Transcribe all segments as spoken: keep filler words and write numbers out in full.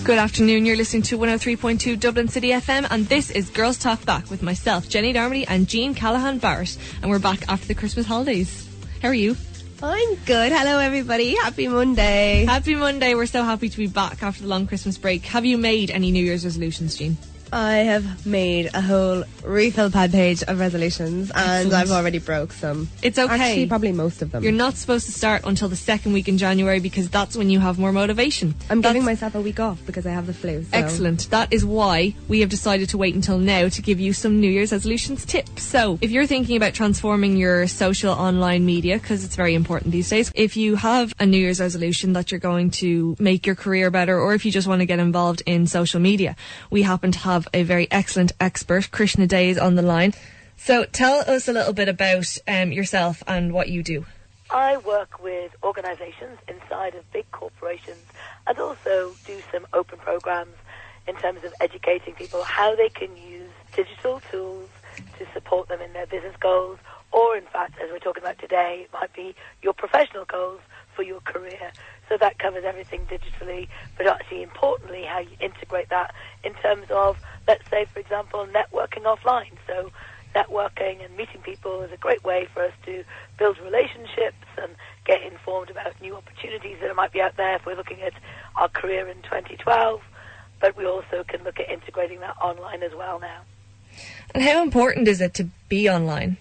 Good afternoon, you're listening to one oh three point two Dublin City F M, and this is Girls Talk Back with myself, Jenny Darmody, and Jean Callahan Barrett, and we're back after the Christmas holidays. How are you? I'm good. Hello everybody. Happy Monday. Happy Monday. We're so happy to be back after the long Christmas break. Have you made any New Year's resolutions, Jean? I have made a whole refill pad page of resolutions, and Excellent. I've already broke some. It's okay. Actually, probably most of them. You're not supposed to start until the second week in January because that's when you have more motivation. I'm that's giving myself a week off because I have the flu. So. Excellent. That is why we have decided to wait until now to give you some New Year's resolutions tips. So, if you're thinking about transforming your social online media, because it's very important these days, if you have a New Year's resolution that you're going to make your career better, or if you just want to get involved in social media, we happen to have a very excellent expert, Krishna Day, is on the line. So tell us a little bit about um, yourself and what you do. I work with organisations inside of big corporations and also do some open programs in terms of educating people how they can use digital tools to support them in their business goals, or in fact, as we're talking about today, it might be your professional goals for your career. So that covers everything digitally, but actually importantly how you integrate that in terms of, let's say, for example, networking offline. So networking and meeting people is a great way for us to build relationships and get informed about new opportunities that might be out there if we're looking at our career in twenty twelve. But we also can look at integrating that online as well now. And how important is it to be online?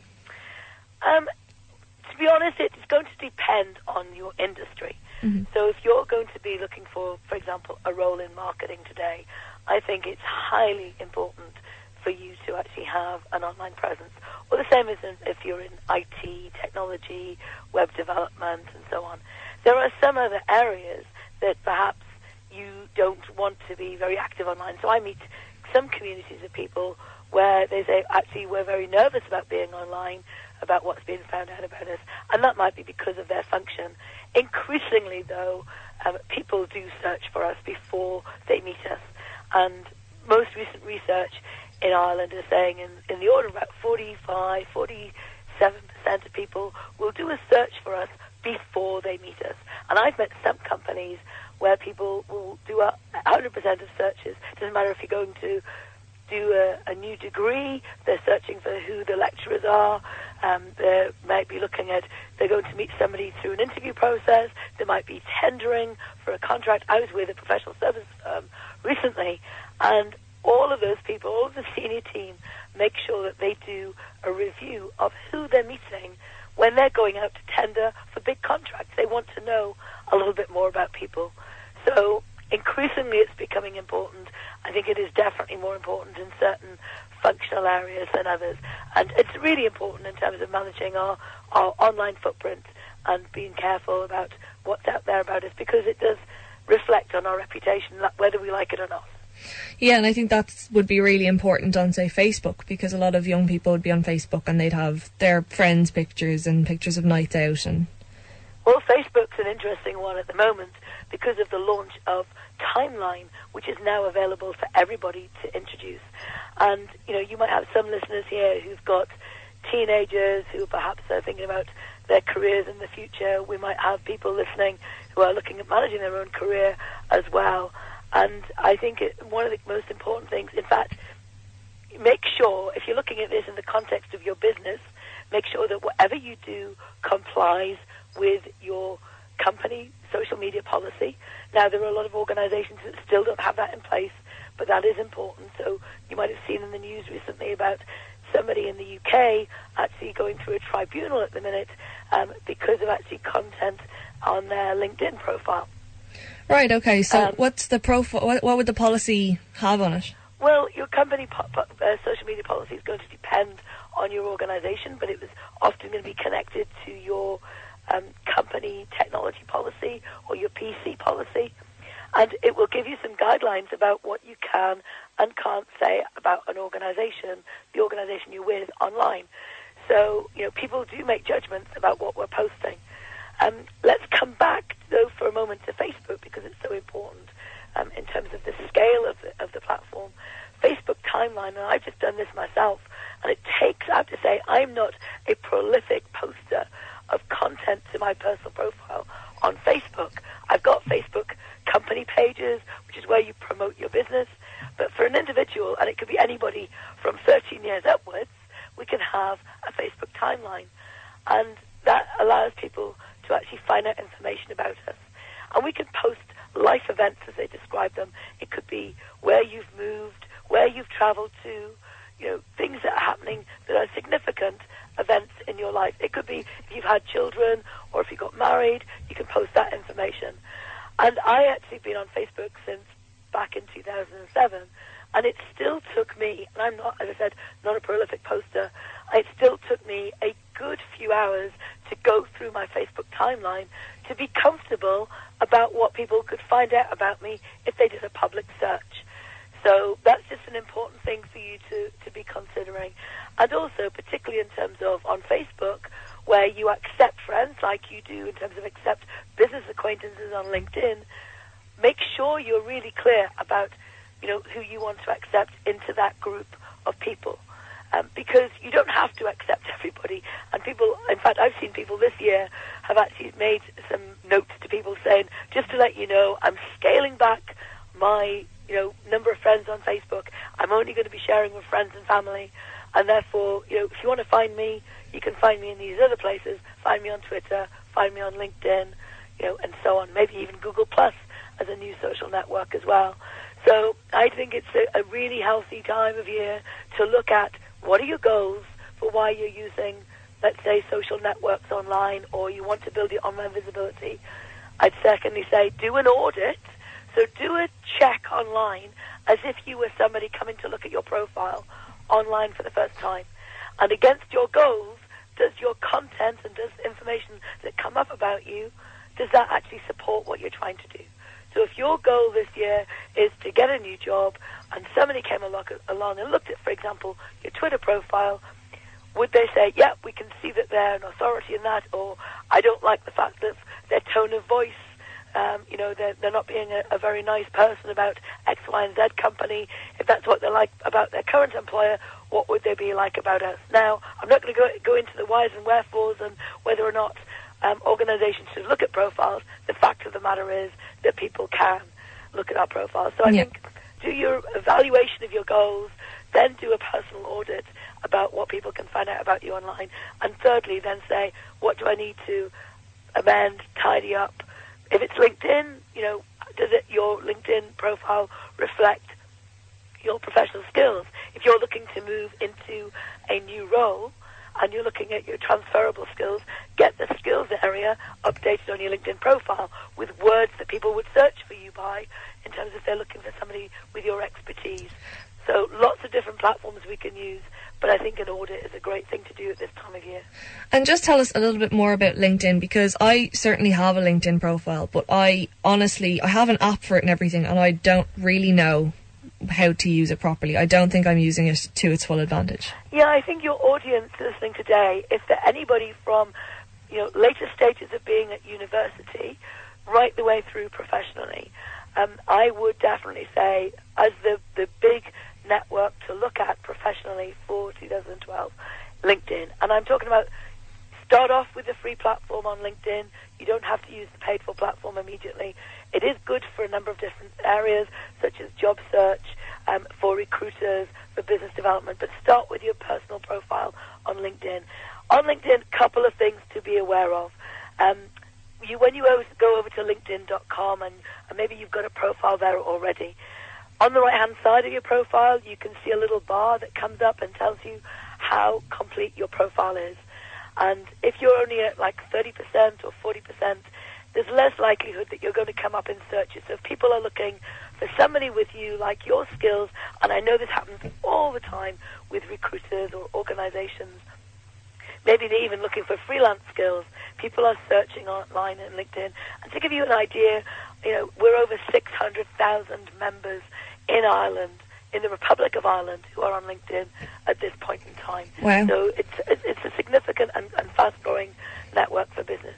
Um, to be honest, it's going to depend on your industry. Mm-hmm. So if you're going to be looking for, for example, a role in marketing today, I think it's highly important for you to actually have an online presence. Or the same as if you're in I T, technology, web development, and so on. There are some other areas that perhaps you don't want to be very active online. So I meet some communities of people where they say, actually, we're very nervous about being online, about what's being found out about us, and that might be because of their function. Increasingly, though, um, people do search for us before they meet us, and most recent research in Ireland is saying in, in the order of about forty-five, forty-seven percent of people will do a search for us before they meet us. And I've met some companies where people will do a one hundred percent of searches. It doesn't matter if you're going to do a, a new degree, they're searching for who the lecturers are, um, they might be looking at, they're going to meet somebody through an interview process, they might be tendering for a contract. I was with a professional service firm recently, and all of those people, all of the senior team, make sure that they do a review of who they're meeting when they're going out to tender for big contracts. They want to know a little bit more about people. So increasingly it's becoming important. I think it is definitely more important in certain functional areas than others. And it's really important in terms of managing our, our online footprint and being careful about what's out there about us, because it does reflect on our reputation, whether we like it or not. Yeah, and I think that would be really important on, say, Facebook, because a lot of young people would be on Facebook and they'd have their friends' pictures and pictures of nights out. And well, Facebook's an interesting one at the moment because of the launch of Timeline, which is now available for everybody to introduce. And, you know, you might have some listeners here who've got teenagers who perhaps are thinking about their careers in the future. We might have people listening who are looking at managing their own career as well. And I think it, one of the most important things, in fact, make sure, if you're looking at this in the context of your business, make sure that whatever you do complies with your company social media policy. Now, there are a lot of organizations that still don't have that in place, but that is important. So you might have seen in the news recently about somebody in the U K actually going through a tribunal at the minute um, because of actually content on their LinkedIn profile. Right, okay. So um, what's the profile? What, what would the policy have on it? Well, your company po- po- uh, social media policy is going to depend on your organization, but it was often going to be connected to your um, company technology policy or your P C policy. And it will give you some guidelines about what you can and can't say about an organization, the organization you're with, online. So, you know, people do make judgments about what we're posting. Um, let's come back, though, for a moment to Facebook, because it's so important um, in terms of the scale of the, of the platform. Facebook Timeline, and I've just done this myself, and it takes, I have to say, I'm not a prolific poster of content to my personal profile on Facebook. I've got Facebook company pages, which is where you promote your business. But for an individual, and it could be anybody from thirteen years upwards, we can have a Facebook timeline. And that allows people to actually find out information about us. And we can post life events as they describe them. It could be where you've moved, where you've traveled to, you know, things that are happening that are significant events in your life. It could be if you've had children or if you got married, you can post that information. And I actually been on Facebook since back in two thousand seven, and it still took me, and I'm not, as I said, not a prolific poster, it still took me a good few hours to go through my Facebook timeline to be comfortable about what people could find out about me if they did a public search. So that's just an important thing for you to, to be considering. And also, particularly in terms of on Facebook, where you accept friends like you do in terms of accept business acquaintances on LinkedIn, make sure you're really clear about, you know, who you want to accept into that group of people. Um, because you don't have to accept everybody. And people, in fact, I've seen people this year have actually made some notes to people saying, just to let you know, I'm scaling back my, you know, number of friends on Facebook. I'm only going to be sharing with friends and family. And therefore, you know, if you want to find me, you can find me in these other places. Find me on Twitter, find me on LinkedIn, you know, and so on. Maybe even Google Plus as a new social network as well. So I think it's a, a really healthy time of year to look at what are your goals for why you're using, let's say, social networks online, or you want to build your online visibility. I'd secondly say do an audit. So do a check online as if you were somebody coming to look at your profile online for the first time. And against your goals, does your content and does information that come up about you, does that actually support what you're trying to do? So if your goal this year is to get a new job and somebody came along, along and looked at, for example, your Twitter profile, would they say, yeah, we can see that they're an authority in that, or I don't like the fact that their tone of voice, um, you know, they're, they're not being a, a very nice person about X, Y, and Z company. If that's what they like about their current employer, what would they be like about us? Now, I'm not going to go, go into the whys and wherefores and whether or not um, organizations should look at profiles. The fact of the matter is that people can look at our profiles. So I yeah. think do your evaluation of your goals, then do a personal audit about what people can find out about you online. And thirdly, then say, what do I need to amend, tidy up? If it's LinkedIn, you know, does it your LinkedIn profile reflect your professional skills? If you're looking to move into a new role and you're looking at your transferable skills, get the skills area updated on your LinkedIn profile with words that people would search for you by in terms of if they're looking for somebody with your expertise. So lots of different platforms we can use, but I think an audit is a great thing to do at this time of year. And just tell us a little bit more about LinkedIn, because I certainly have a LinkedIn profile, but I honestly, I have an app for it and everything, and I don't really know how to use it properly. I don't think I'm using it to its full advantage. Yeah, I think your audience listening today, if they're anybody from, you know, later stages of being at university, right the way through professionally, um, I would definitely say, as the, the big network to look at professionally for two thousand twelve, LinkedIn. And I'm talking about start off with a free platform on LinkedIn. You don't have to use the paid for platform immediately. It is good for a number of different areas, such as job search, um, for recruiters, for business development, but start with your personal profile on LinkedIn. On LinkedIn, a couple of things to be aware of. Um, you, when you go over to linkedin dot com and, and maybe you've got a profile there already, on the right-hand side of your profile, you can see a little bar that comes up and tells you how complete your profile is. And if you're only at like thirty percent or forty percent, there's less likelihood that you're going to come up in searches. So if people are looking for somebody with you, like your skills, and I know this happens all the time with recruiters or organizations, maybe they're even looking for freelance skills. People are searching online and LinkedIn. And to give you an idea, you know, we're over six hundred thousand members in Ireland, in the Republic of Ireland, who are on LinkedIn at this point in time. Wow. So it's it's a significant and, and fast-growing network for business.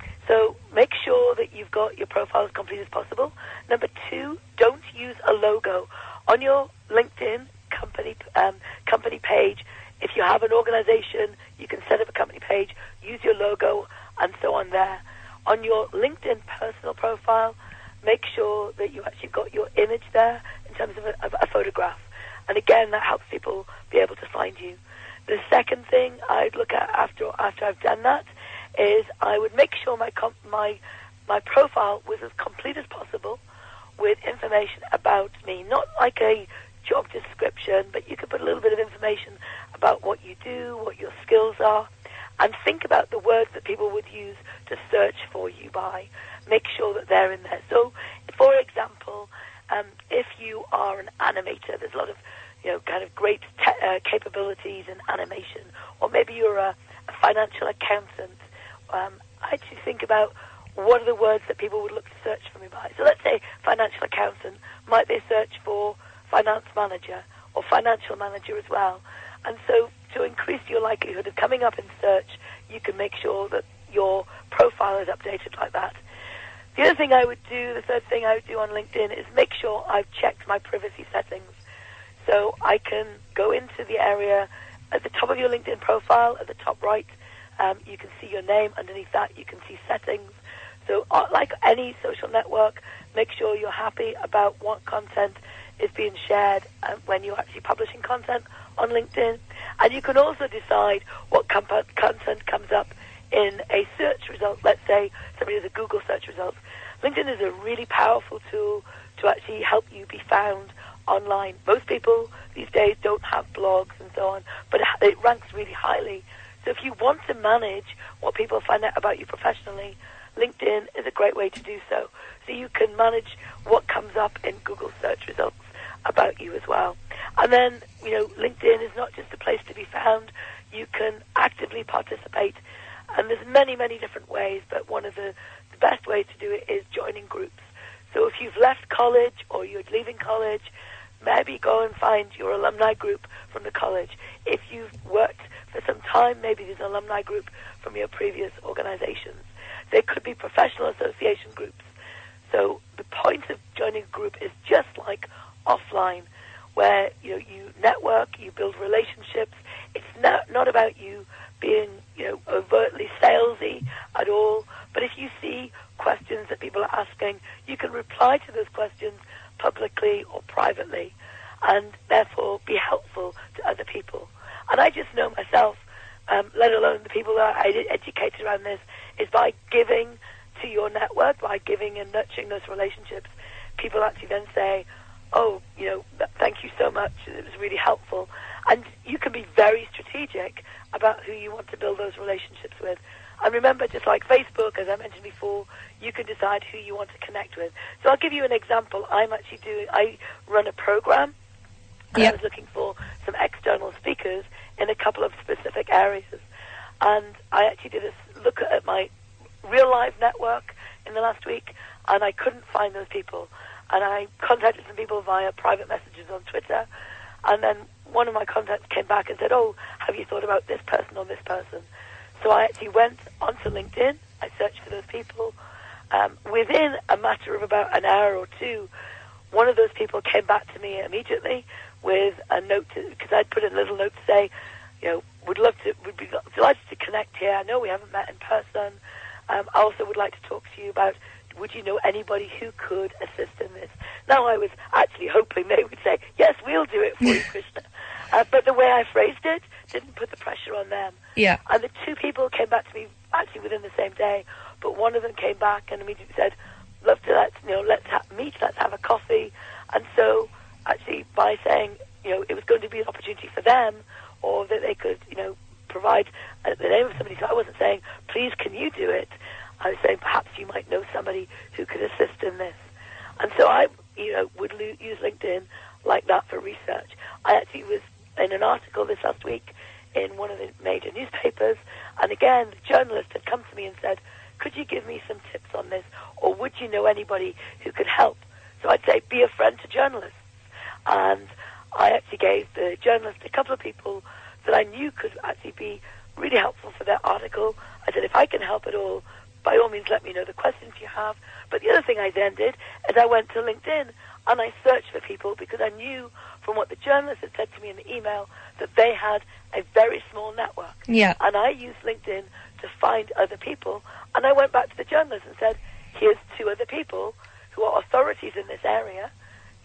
So make sure that you've got your profile as complete as possible. Number two, don't use a logo. On your LinkedIn company um, company page, if you have an organization, you can set up a company page, use your logo, and so on there. On your LinkedIn personal profile, make sure that you actually got your image there in terms of a, of a photograph. And again, that helps people be able to find you. The second thing I'd look at after after I've done that is I would make sure my com- my my profile was as complete as possible with information about me, not like a job description, but you could put a little bit of information about what you do, what your skills are, and think about the words that people would use to search for you by. Make sure that they're in there. So, for example, um, if you are an animator, there's a lot of, you know, kind of great te- uh, capabilities in animation, or maybe you're a, a financial accountant. Um, I actually think about what are the words that people would look to search for me by. So let's say financial accountant, might they search for finance manager or financial manager as well? And so to increase your likelihood of coming up in search, you can make sure that your profile is updated like that. The other thing I would do, the third thing I would do on LinkedIn is make sure I've checked my privacy settings. So I can go into the area at the top of your LinkedIn profile, at the top right, um, you can see your name. Underneath that, you can see settings. So uh, like any social network, make sure you're happy about what content is being shared uh, when you're actually publishing content on LinkedIn. And you can also decide what comp- content comes up in a search result. Let's say somebody has a Google search result. LinkedIn is a really powerful tool to actually help you be found online. Most people these days don't have blogs and so on, but it ranks really highly. So if you want to manage what people find out about you professionally, LinkedIn is a great way to do so. So you can manage what comes up in Google search results about you as well. And then, you know, LinkedIn is not just a place to be found. You can actively participate. And there's many, many different ways, but one of the, the best ways to do it is joining groups. So if you've left college or you're leaving college, maybe go and find your alumni group from the college. If you've worked for some time, maybe there's an alumni group from your previous organizations. There could be professional association groups. So the point of joining a group is just like offline, where you know you network, you build relationships. It's not not about you being you know overtly salesy at all. But if you see questions that people are asking, you can reply to those questions publicly or privately, and therefore be helpful to other people. And I just know myself, um, let alone the people that I educated around this, is by giving to your network, by giving and nurturing those relationships, people actually then say, oh, you know, thank you so much, it was really helpful. And you can be very strategic about who you want to build those relationships with. And remember, just like Facebook, as I mentioned before, you can decide who you want to connect with. So I'll give you an example. I'm actually doing, I run a program, and yep. I was looking for some external speakers in a couple of specific areas. And I actually did a look at my real-life network in the last week, and I couldn't find those people. And I contacted some people via private messages on Twitter, and then one of my contacts came back and said, oh, have you thought about this person or this person? So I actually went onto LinkedIn, I searched for those people. Um, within a matter of about an hour or two, one of those people came back to me immediately with a note, because I'd put a little note to say, you know, would love to, would be delighted to connect here. I know we haven't met in person. Um, I also would like to talk to you about, would you know anybody who could assist in this? Now, I was actually hoping they would say, yes, we'll do it for you, Krishna. Uh, but the way I phrased it didn't put the pressure on them. Yeah. And the two people came back to me actually within the same day, but one of them came back and immediately said, love to let's, you know, let's ha- meet, let's have a coffee. And so actually by saying, you know, it was going to be an opportunity for them, or that they could, you know, provide uh, the name of somebody. So I wasn't saying, please, can you do it? I was saying, perhaps you might know somebody who could assist in this. And so I, you know, would lo- use LinkedIn like that for research. I actually was in an article this last week in one of the major newspapers, and again, the journalist had come to me and said, could you give me some tips on this, or would you know anybody who could help? So I'd say, be a friend to journalists. And I actually gave the journalist a couple of people that I knew could actually be really helpful for their article. I said, if I can help at all, by all means let me know the questions you have. But the other thing I then did is I went to LinkedIn and I searched for people, because I knew from what the journalist had said to me in the email that they had a very small network. Yeah. And I used LinkedIn to find other people. And I went back to the journalist and said, here's two other people who are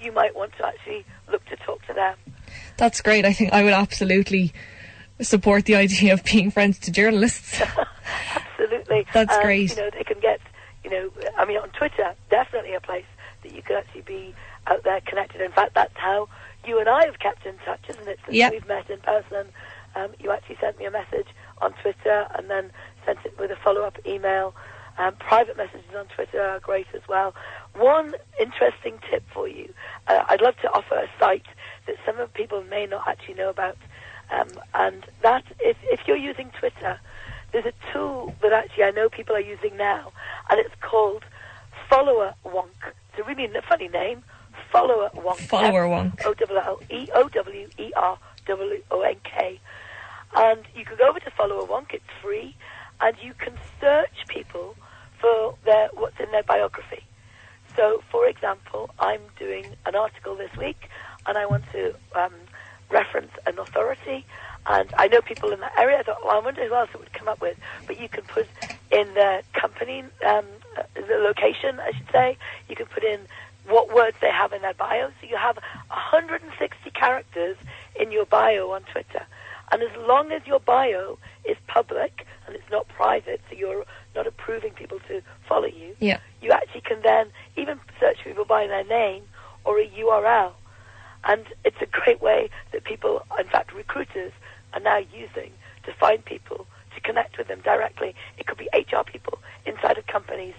you might want to actually look to talk to them. That's great. I think I would absolutely support the idea of being friends to journalists. Absolutely. That's um, great. You know, they can get, you know, I mean, on Twitter, definitely a place that you can actually be out there connected. In fact, that's how you and I have kept in touch, isn't it? Since yep. we've met in person. Um, you actually sent me a message on Twitter and then sent it with a follow-up email. Um, private messages on Twitter are great as well. One interesting tip for you. Uh, I'd love to offer a site that some of people may not actually know about. Um, and that, if, if you're using Twitter, there's a tool that actually I know people are using now, and it's called Follower Wonk. It's a really funny name, Follower Wonk. Follower Wonk. O W L E O W E R W O N K. And you can go over to Follower Wonk, it's free, and you can search people for their what's in their biography. So, for example, I'm doing an article this week, and I want to um, reference an authority, and I know people in that area. I thought, well, I wonder who else it would come up with. But you can put in the company, um, the location, I should say. You can put in what words they have in their bio. So you have one hundred sixty characters in your bio on Twitter. And as long as your bio is public and it's not private, so you're not approving people to follow you, yeah. you actually can then even search people by their name or a U R L. And it's a great way that people, in fact, recruiters are now using to find people, to connect with them directly. It could be H R people inside of companies.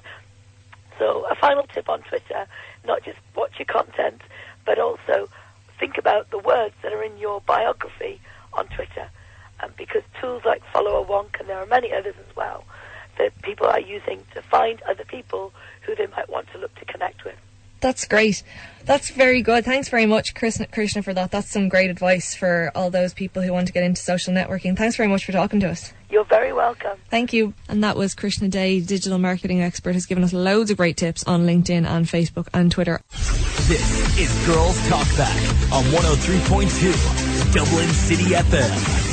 So a final tip on Twitter, not just watch your content, but also think about the words that are in your biography on Twitter. Um, because tools like Follower Wonk, and there are many others as well, that people are using to find other people who they might want to look to connect with. That's great. That's very good. Thanks very much, Krishna, Krishna, for that. That's some great advice for all those people who want to get into social networking. Thanks very much for talking to us. You're very welcome. Thank you. And that was Krishna Day, digital marketing expert, who's given us loads of great tips on LinkedIn and Facebook and Twitter. This is Girls Talk Back on one oh three point two Dublin City F M.